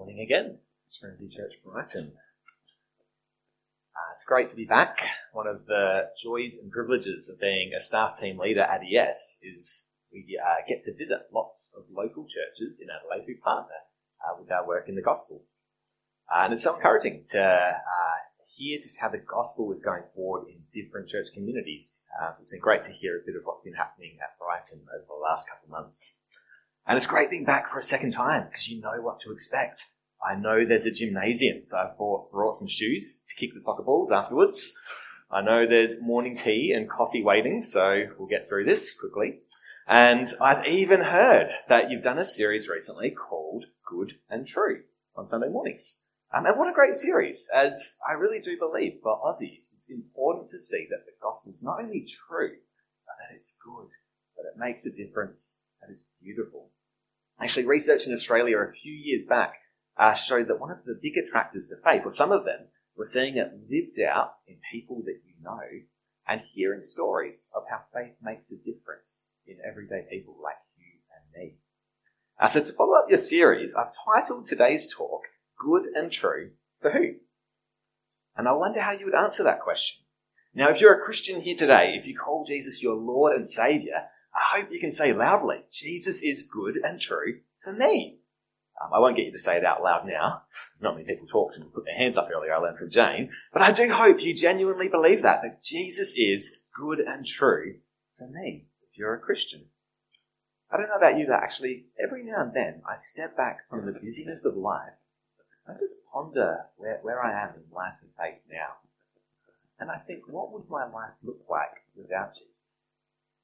Morning again, Trinity Church Brighton. It's great to be back. One of the joys and privileges of being a staff team leader at ES is we get to visit lots of local churches in Adelaide who partner with our work in the gospel. And it's so encouraging to hear just how the gospel is going forward in different church communities. So it's been great to hear a bit of what's been happening at Brighton over the last couple of months. And it's great being back for a second time because you know what to expect. I know there's a gymnasium, so I've brought some shoes to kick the soccer balls afterwards. I know there's morning tea and coffee waiting, so we'll get through this quickly. And I've even heard that you've done a series recently called Good and True on Sunday mornings. And what a great series, as I really do believe for Aussies, it's important to see that the gospel's not only true, but that it's good, that it makes a difference, that it's beautiful. Actually, research in Australia a few years back showed that one of the big attractors to faith, or some of them, were seeing it lived out in people that you know and hearing stories of how faith makes a difference in everyday people like you and me. So to follow up your series, I've titled today's talk, Good and True for Who? And I wonder how you would answer that question. Now, if you're a Christian here today, if you call Jesus your Lord and Saviour, I hope you can say loudly, Jesus is good and true for me. I won't get you to say it out loud now. There's not many people talk and put their hands up earlier, I learned from Jane. But I do hope you genuinely believe that Jesus is good and true for me, if you're a Christian. I don't know about you, but actually, every now and then, I step back from the busyness of life. I just ponder where I am in life and faith now. And I think, what would my life look like without Jesus?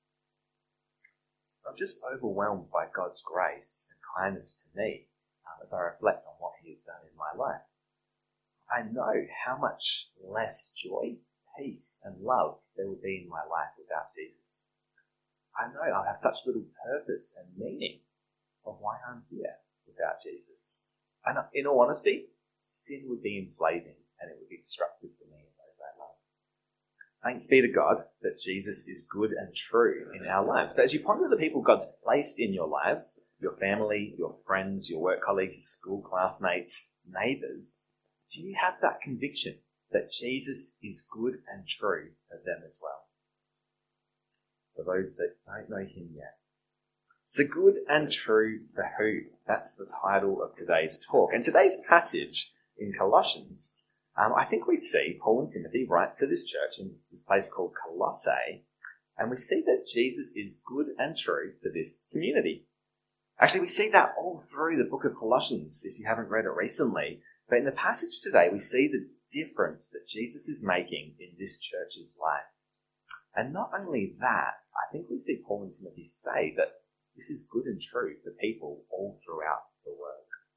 I'm just overwhelmed by God's grace and kindness to me as I reflect on what he has done in my life. I know how much less joy, peace and love there would be in my life without Jesus. I know I'll have such little purpose and meaning of why I'm here without Jesus. And in all honesty, sin would be enslaving and it would be destructive for me and those I love. Thanks be to God that Jesus is good and true in our lives. But as you ponder the people God's placed in your lives, your family, your friends, your work colleagues, school classmates, neighbours, do you have that conviction that Jesus is good and true for them as well? For those that don't know him yet. So good and true for who? That's the title of today's talk. And today's passage in Colossians, I think we see Paul and Timothy write to this church in this place called Colossae, and we see that Jesus is good and true for this community. Actually, we see that all through the book of Colossians, if you haven't read it recently. But in the passage today, we see the difference that Jesus is making in this church's life. And not only that, I think we see Paul and Timothy say that this is good and true for people all throughout the world.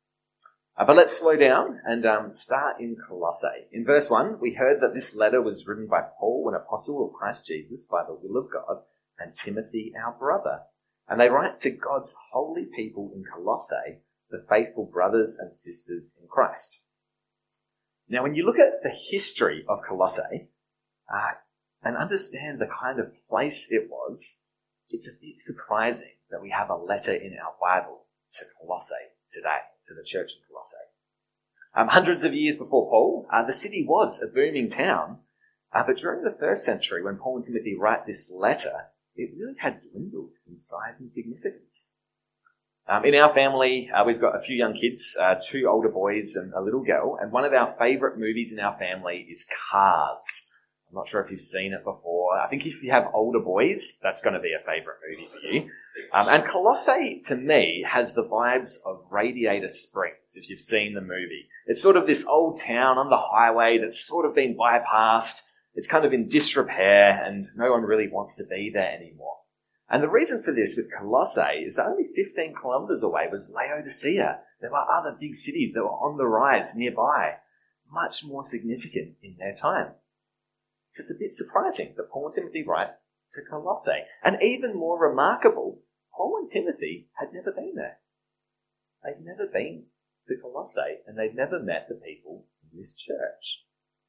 But let's slow down and start in Colossae. In verse 1, we heard that this letter was written by Paul, an apostle of Christ Jesus, by the will of God, and Timothy, our brother. And they write to God's holy people in Colossae, the faithful brothers and sisters in Christ. Now, when you look at the history of Colossae and understand the kind of place it was, it's a bit surprising that we have a letter in our Bible to Colossae today, to the church in Colossae. Hundreds of years before Paul, the city was a booming town, but during the first century, when Paul and Timothy write this letter, it really had dwindled in size and significance. In our family, we've got a few young kids, 2 older boys and a little girl, and one of our favourite movies in our family is Cars. I'm not sure if you've seen it before. I think if you have older boys, that's going to be a favourite movie for you. And Colossae, to me, has the vibes of Radiator Springs, if you've seen the movie. It's sort of this old town on the highway that's sort of been bypassed. It's kind of in disrepair, and no one really wants to be there anymore. And the reason for this with Colossae is that only 15 kilometres away was Laodicea. There were other big cities that were on the rise nearby, much more significant in their time. So it's a bit surprising that Paul and Timothy write to Colossae. And even more remarkable, Paul and Timothy had never been there. They'd never been to Colossae, and they'd never met the people in this church.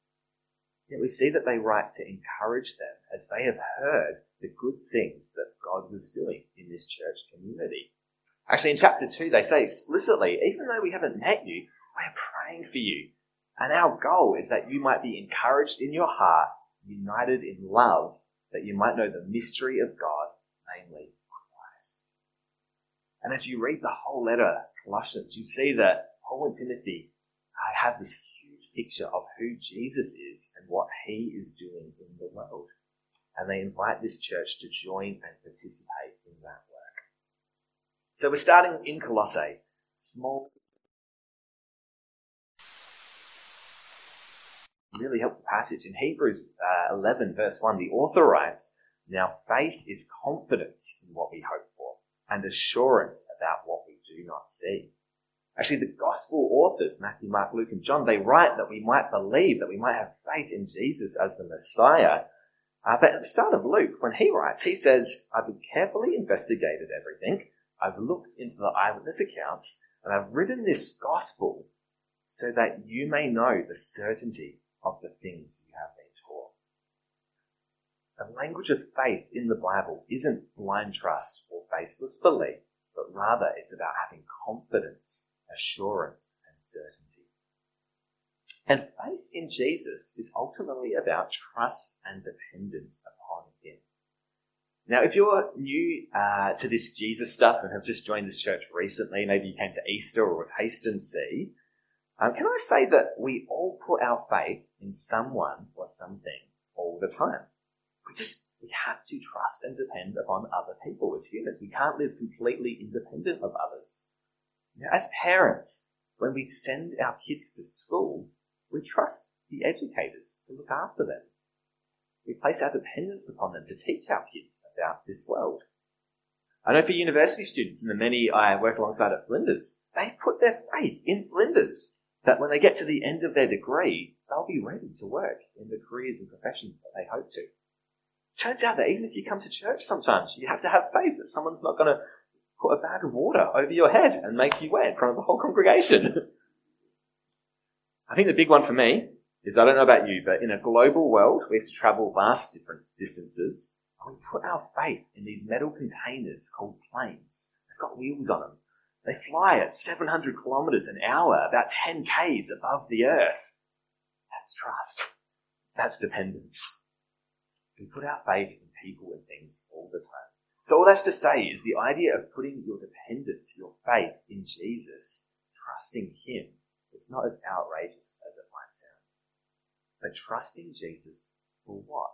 Yet we see that they write to encourage them as they have heard the good things that God was doing in this church community. Actually, in chapter 2, they say explicitly, even though we haven't met you, We're praying for you. And our goal is that you might be encouraged in your heart, united in love, that you might know the mystery of God, namely Christ. And as you read the whole letter, Colossians, you see that Paul and Timothy have this huge picture of who Jesus is and what he is doing in the world. And they invite this church to join and participate in that work. So we're starting in Colossae, small, really helpful passage. In Hebrews 11 verse 1, the author writes, "Now faith is confidence in what we hope for and assurance about what we do not see." Actually, the gospel authors, Matthew, Mark, Luke, and John, they write that we might believe, that we might have faith in Jesus as the Messiah. But at the start of Luke, when he writes, he says, "I've carefully investigated everything. I've looked into the eyewitness accounts, and I've written this gospel so that you may know the certainty of the things you have been taught." The language of faith in the Bible isn't blind trust or baseless belief, but rather it's about having confidence, assurance, and certainty. And faith in Jesus is ultimately about trust and dependence upon him. Now, if you're new to this Jesus stuff and have just joined this church recently, maybe you came to Easter or Taste and See, can I say that we all put our faith in someone or something all the time? We have to trust and depend upon other people as humans. We can't live completely independent of others. Now, as parents, when we send our kids to school, we trust the educators to look after them. We place our dependence upon them to teach our kids about this world. I know for university students and the many I work alongside at Flinders, they put their faith in Flinders, that when they get to the end of their degree, they'll be ready to work in the careers and professions that they hope to. Turns out that even if you come to church sometimes, you have to have faith that someone's not going to put a bag of water over your head and make you wet in front of the whole congregation. I think the big one for me is, I don't know about you, but in a global world, we have to travel vast different distances, and we put our faith in these metal containers called planes. They've got wheels on them. They fly at 700 kilometers an hour, about 10 k's above the earth. That's trust. That's dependence. We put our faith in people and things all the time. So all that's to say is the idea of putting your dependence, your faith in Jesus, trusting him, it's not as outrageous as it might sound. But trusting Jesus for what?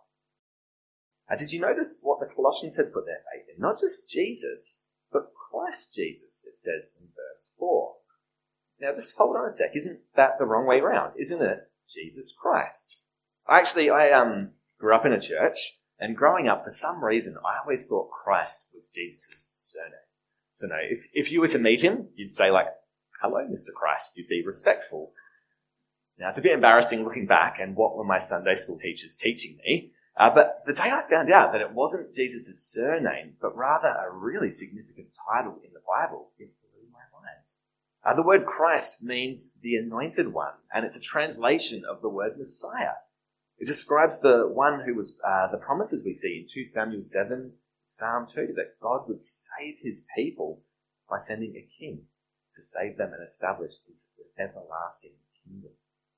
Did you notice what the Colossians had put their faith in? Not just Jesus, but Christ Jesus, it says in verse 4. Now just hold on a sec. Isn't that the wrong way around? Isn't it Jesus Christ? I grew up in a church, and growing up, for some reason, I always thought Christ was Jesus' surname. So no, if you were to meet him, you'd say like, "Hello, Mr. Christ." You'd be respectful. Now, it's a bit embarrassing looking back, and what were my Sunday school teachers teaching me? But the day I found out that it wasn't Jesus' surname, but rather a really significant title in the Bible, it blew my mind. The word Christ means the anointed one, and it's a translation of the word Messiah. It describes the one who was the promises we see in 2 Samuel 7, Psalm 2, that God would save his people by sending a king to save them and establish his everlasting kingdom.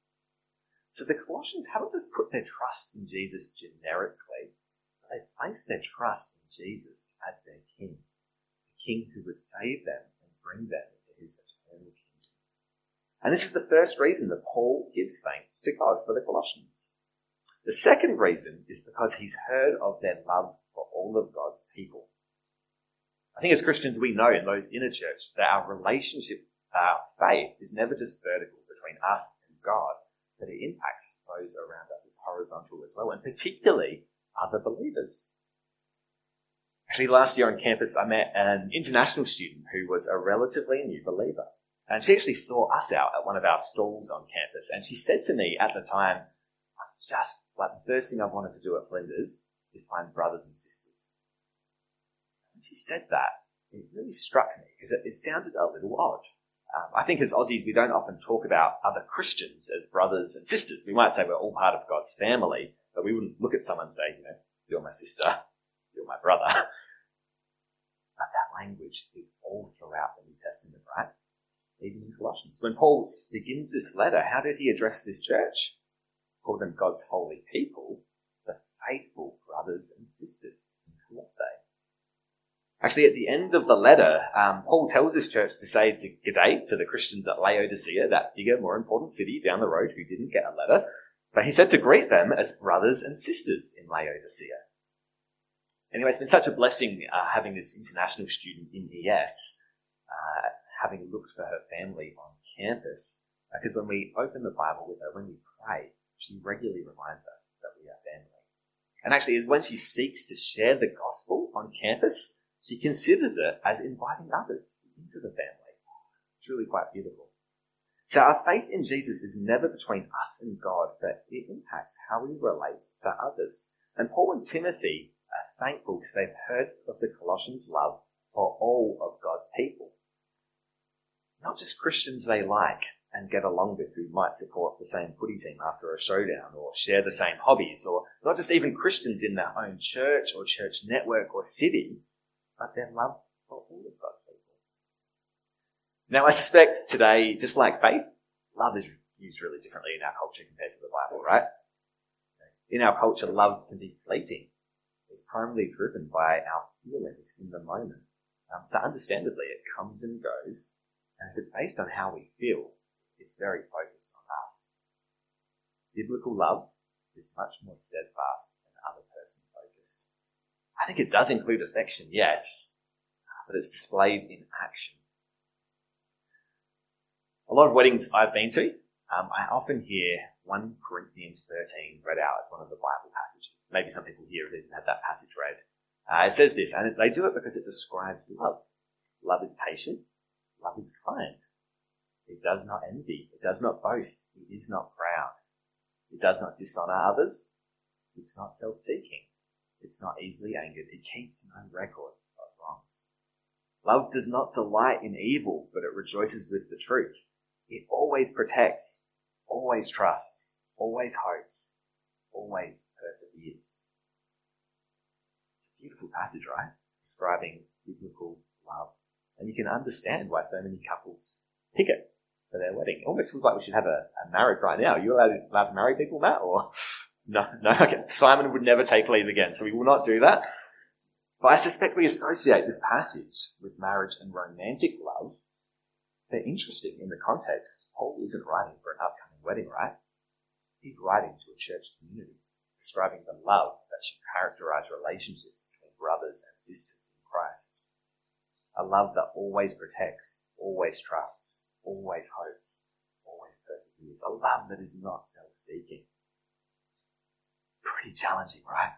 So the Colossians haven't just put their trust in Jesus generically, but they placed their trust in Jesus as their king, the king who would save them and bring them into his eternal kingdom. And this is the first reason that Paul gives thanks to God for the Colossians. The second reason is because he's heard of their love for all of God's people. I think as Christians we know in those in a church that our relationship, our faith, is never just vertical between us and God, but it impacts those around us as horizontal as well, and particularly other believers. Actually, last year on campus I met an international student who was a relatively new believer. And she actually saw us out at one of our stalls on campus, and she said to me at the time, "Just like the first thing I've wanted to do at Flinders is find brothers and sisters." When she said that, it really struck me because it sounded a little odd. I think as Aussies, we don't often talk about other Christians as brothers and sisters. We might say we're all part of God's family, but we wouldn't look at someone and say, "You're my sister, you're my brother." But that language is all throughout the New Testament, right? even in Colossians. When Paul begins this letter, how did he address this church? He called them God's holy people, the faithful brothers and sisters in Colossae. Actually, at the end of the letter, Paul tells this church to say g'day to the Christians at Laodicea, that bigger, more important city down the road who didn't get a letter. But he said to greet them as brothers and sisters in Laodicea. Anyway, it's been such a blessing having this international student in ES, having looked for her family on campus, because when we open the Bible with her, when we pray, she regularly reminds us that we are family. And actually, when she seeks to share the gospel on campus, she considers it as inviting others into the family. It's really quite beautiful. So our faith in Jesus is never between us and God, but it impacts how we relate to others. And Paul and Timothy are thankful because they've heard of the Colossians' love for all of God's people. Not just Christians they like and get along with who might support the same footy team after a showdown or share the same hobbies, or not just even Christians in their own church or church network or city, but their love for all of God's people. Now, I suspect today, just like faith, love is used really differently in our culture compared to the Bible, right? In our culture, love can be fleeting. It's primarily driven by our feelings in the moment. So understandably, it comes and goes, and if it's based on how we feel, it's very focused on us. Biblical love is much more steadfast and other person focused. I think it does include affection, yes, but it's displayed in action. A lot of weddings I've been to, I often hear 1 Corinthians 13 read out as one of the Bible passages. Maybe some people here have even had that passage read. It says this, and they do it because it describes love. Love is patient. Love is kind. It does not envy. It does not boast. It is not proud. It does not dishonor others. It's not self-seeking. It's not easily angered. It keeps no records of wrongs. Love does not delight in evil, but it rejoices with the truth. It always protects, always trusts, always hopes, always perseveres. It's a beautiful passage, right? Describing biblical love. And you can understand why so many couples pick it for their wedding. It almost feels like we should have a marriage right now. Are you allowed to marry people, Matt? Or no, okay. Simon would never take leave again, so we will not do that. But I suspect we associate this passage with marriage and romantic love. They're interesting in the context. Paul isn't writing for an upcoming wedding, right? He's writing to a church community, describing the love that should characterize relationships between brothers and sisters in Christ. A love that always protects, always trusts, always hopes, always perseveres. A love that is not self-seeking. Pretty challenging, right?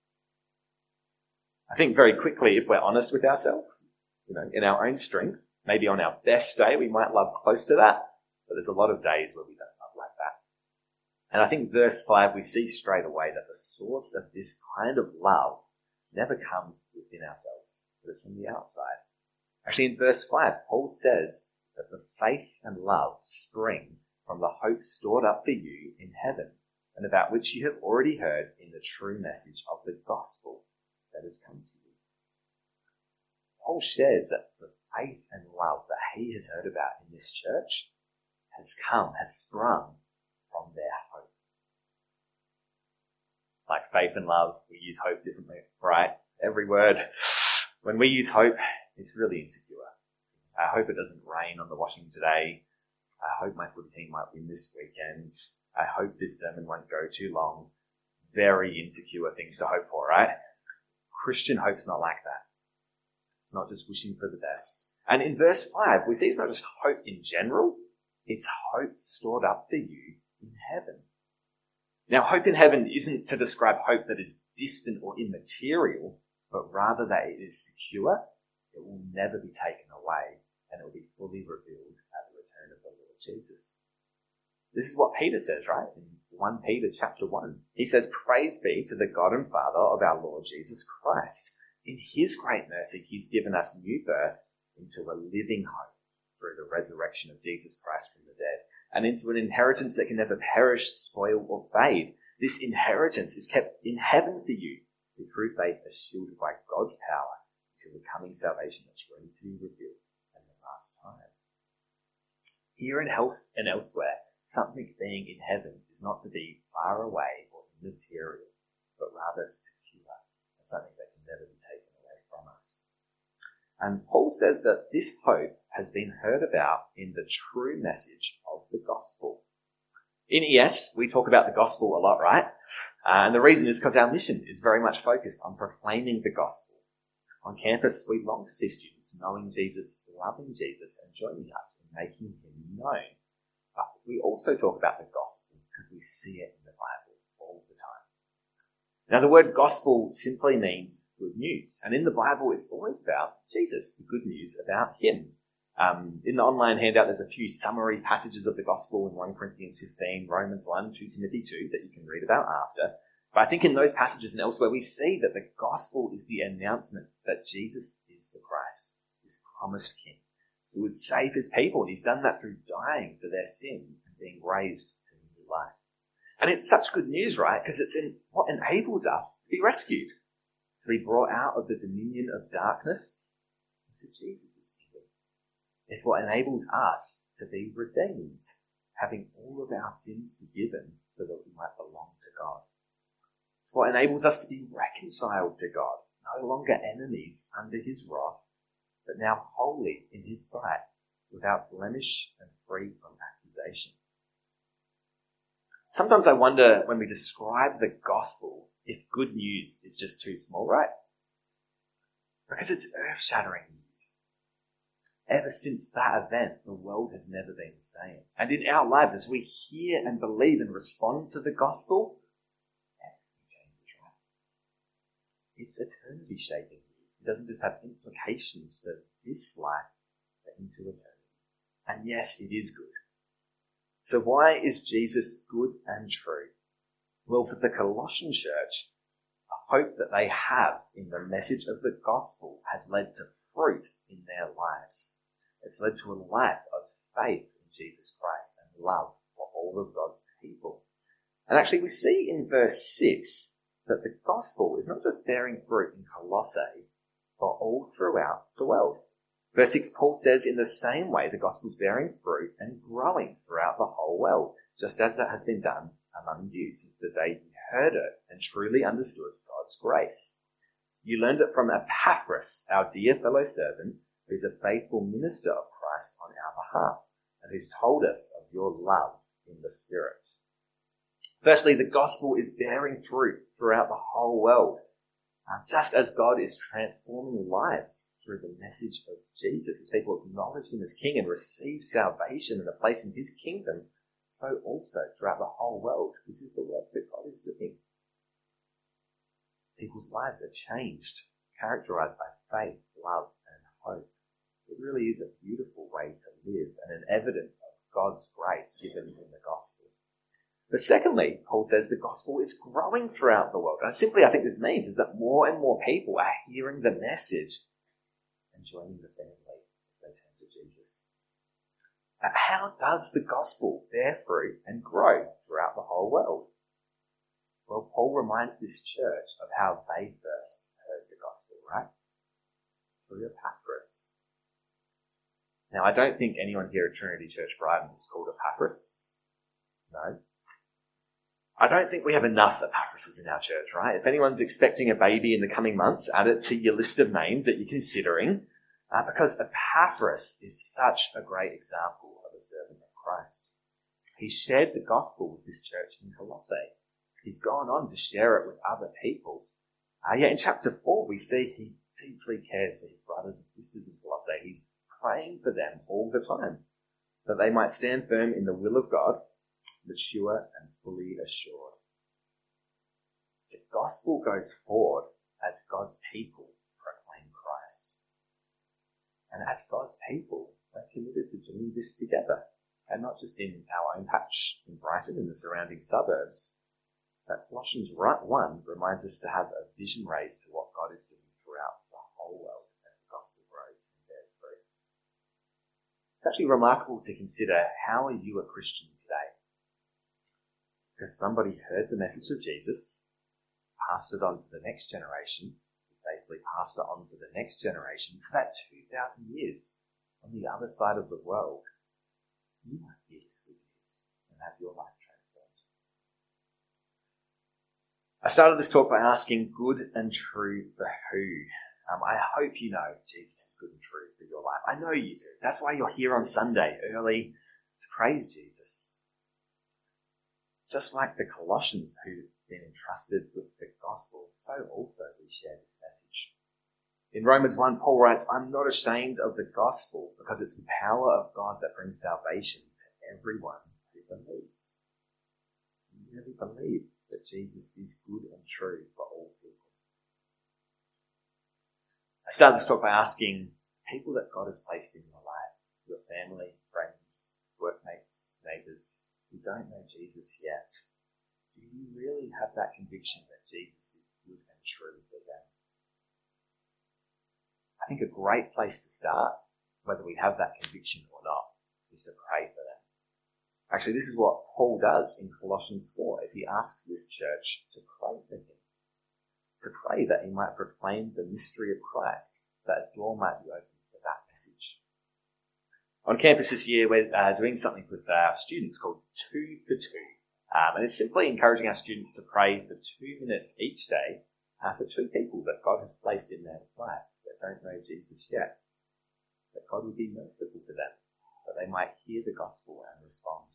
I think very quickly, if we're honest with ourselves, in our own strength, maybe on our best day, we might love close to that, but there's a lot of days where we don't love like that. And I think verse 5, we see straight away that the source of this kind of love never comes within ourselves, but it's from the outside. Actually, in verse 5, Paul says that the faith and love spring from the hope stored up for you in heaven, and about which you have already heard in the true message of the gospel that has come to you. Paul shares that the faith and love that he has heard about in this church has sprung from their hope. Like faith and love, we use hope differently, right? Every word. When we use hope, it's really insecure. I hope it doesn't rain on the washing today. I hope my footy team might win this weekend. I hope this sermon won't go too long. Very insecure things to hope for, right? Christian hope's not like that. It's not just wishing for the best. And in verse 5, we see it's not just hope in general, it's hope stored up for you in heaven. Now, hope in heaven isn't to describe hope that is distant or immaterial, but rather that it is secure, it will never be taken away, and it will be fully revealed at the return of the Lord Jesus. This is what Peter says, right? In 1 Peter chapter 1. He says, "Praise be to the God and Father of our Lord Jesus Christ. In his great mercy, he's given us new birth into a living hope through the resurrection of Jesus Christ from the dead, and into an inheritance that can never perish, spoil, or fade. This inheritance is kept in heaven for you, who through faith are shielded by God's power until the coming salvation that's ready to be revealed in the last time." Here in health and elsewhere, something being in heaven is not to be far away or immaterial, but rather secure, something that can never be taken away from us. And Paul says that this hope has been heard about in the true message of the gospel. In ES, we talk about the gospel a lot, right? And the reason is because our mission is very much focused on proclaiming the gospel. On campus, we long to see students knowing Jesus, loving Jesus, and joining us in making him known. But we also talk about the gospel because we see it in the Bible all the time. Now, the word gospel simply means good news. And in the Bible, it's always about Jesus, the good news about him. In the online handout, there's a few summary passages of the gospel in 1 Corinthians 15, Romans 1, 2 Timothy 2 that you can read about after. But I think in those passages and elsewhere, we see that the gospel is the announcement that Jesus is the Christ, this promised King, who would save his people. And he's done that through dying for their sin and being raised to new life. And it's such good news, right? Because it's in what enables us to be rescued, to be brought out of the dominion of darkness into Jesus' kingdom. It's what enables us to be redeemed, having all of our sins forgiven so that we might belong to God. It's what enables us to be reconciled to God, no longer enemies under his wrath, but now holy in his sight, without blemish and free from accusation. Sometimes I wonder when we describe the gospel if good news is just too small, right? Because it's earth-shattering news. Ever since that event, the world has never been the same. And in our lives, as we hear and believe and respond to the gospel, everything changes, right? It's eternity-shaping news. It doesn't just have implications for this life, but into eternity. And yes, it is good. So why is Jesus good and true? Well, for the Colossian church, the hope that they have in the message of the gospel has led to fruit in their lives. It's led to a life of faith in Jesus Christ and love for all of God's people. And actually we see in verse 6 that the gospel is not just bearing fruit in Colossae, but all throughout the world. Verse 6, Paul says, in the same way the gospel is bearing fruit and growing throughout the whole world, just as it has been done among you since the day you heard it and truly understood God's grace. You learned it from Epaphras, our dear fellow servant, who is a faithful minister of Christ on our behalf, and who's told us of your love in the Spirit. Firstly, the gospel is bearing fruit throughout the whole world. Just as God is transforming lives through the message of Jesus, as people acknowledge him as King and receive salvation and a place in his kingdom, so also throughout the whole world, this is the work that God is doing. People's lives are changed, characterized by faith, love, and hope. It really is a beautiful way to live and an evidence of God's grace given in the gospel. But secondly, Paul says the gospel is growing throughout the world. And simply, I think this means is that more and more people are hearing the message and joining the family as they turn to Jesus. How does the gospel bear fruit and grow throughout the whole world? Well, Paul reminds this church of how they first heard the gospel, right? Through Epaphras. Now, I don't think anyone here at Trinity Church Brighton is called Epaphras. No. I don't think we have enough Epaphrases in our church, right? If anyone's expecting a baby in the coming months, add it to your list of names that you're considering, because Epaphras is such a great example of a servant of Christ. He shared the gospel with this church in Colossae. He's gone on to share it with other people. Yet in chapter 4, we see he deeply cares for his brothers and sisters in Colossae. He's praying for them all the time, that they might stand firm in the will of God, mature and fully assured. The gospel goes forward as God's people proclaim Christ. And as God's people, we're committed to doing this together, and not just in our own patch in Brighton and the surrounding suburbs. But Colossians 1 reminds us to have a vision raised to what God is doing throughout the whole world as the gospel grows and bears fruit. It's actually remarkable to consider, how are you a Christian today? Because somebody heard the message of Jesus, passed it on to the next generation, faithfully passed it on to the next generation for that 2,000 years on the other side of the world. you might hear this good news and have your life transformed. I started this talk by asking good and true for who? I hope you know Jesus is good and true for your life. I know you do. That's why you're here on Sunday early to praise Jesus. Just like the Colossians who've been entrusted with the gospel, so also we share this message. In Romans 1, Paul writes, I'm not ashamed of the gospel because it's the power of God that brings salvation to everyone who believes. You really believe that Jesus is good and true for all people. I started this talk by asking people that God has placed in your life, your family, friends, workmates, neighbours, who don't know Jesus yet. Do you really have that conviction that Jesus is good and true for them? I think a great place to start, whether we have that conviction or not, is to pray for them. Actually, this is what Paul does in Colossians 4 as he asks this church to pray for him. To pray that he might proclaim the mystery of Christ, that a door might be opened for that message. On campus this year, we're doing something with our students called 2 for 2. And it's simply encouraging our students to pray for 2 minutes each day for 2 people that God has placed in their life that don't know Jesus yet. That God would be merciful to them, that they might hear the gospel and respond.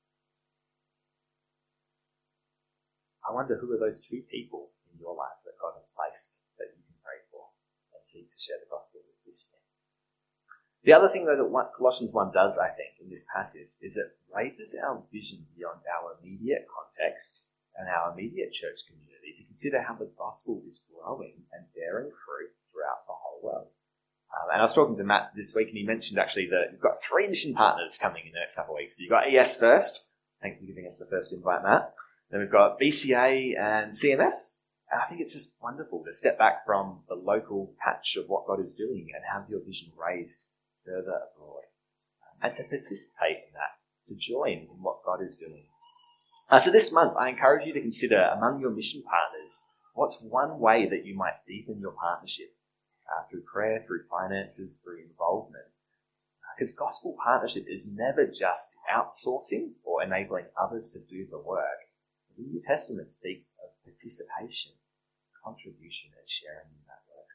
I wonder who are those 2 people in your life that God has placed that you can pray for and seek to share the gospel with this year. The other thing, though, that Colossians 1 does, I think, in this passage is it raises our vision beyond our immediate context and our immediate church community to consider how the gospel is growing and bearing fruit throughout the whole world. And I was talking to Matt this week, and he mentioned actually that we've got 3 mission partners coming in the next couple of weeks. So you've got ES first. Thanks for giving us the first invite, Matt. Then we've got BCA and CMS. And I think it's just wonderful to step back from the local patch of what God is doing and have your vision raised further abroad. And to participate in that, to join in what God is doing. So this month, I encourage you to consider among your mission partners, what's one way that you might deepen your partnership through prayer, through finances, through involvement. Because gospel partnership is never just outsourcing or enabling others to do the work. The New Testament speaks of participation, contribution, and sharing in that work.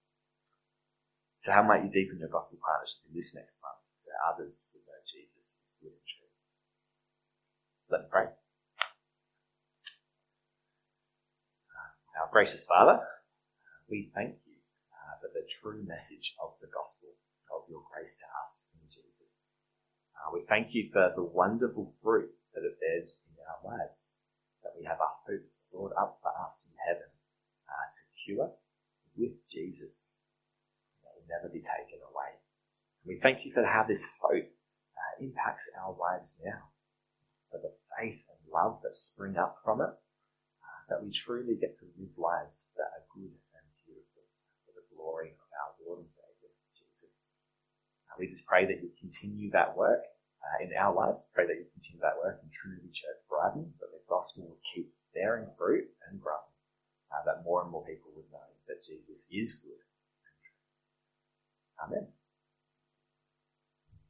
So how might you deepen your gospel partnership in this next month so others will know Jesus is good and true? Let me pray. Our gracious Father, we thank you for the true message of the gospel, of your grace to us in Jesus. We thank you for the wonderful fruit that it bears in our lives, that we have a hope stored up for us in heaven, secure with Jesus, that will never be taken away. And we thank you for how this hope impacts our lives now, for the faith and love that spring up from it, that we truly get to live lives that are good and beautiful for the glory of our Lord and Saviour, Jesus. We just pray that you continue that work in our lives. Pray that you continue that work in Trinity Church Brighton, that the gospel will keep bearing fruit and growing, that more and more people would know that Jesus is good. Amen.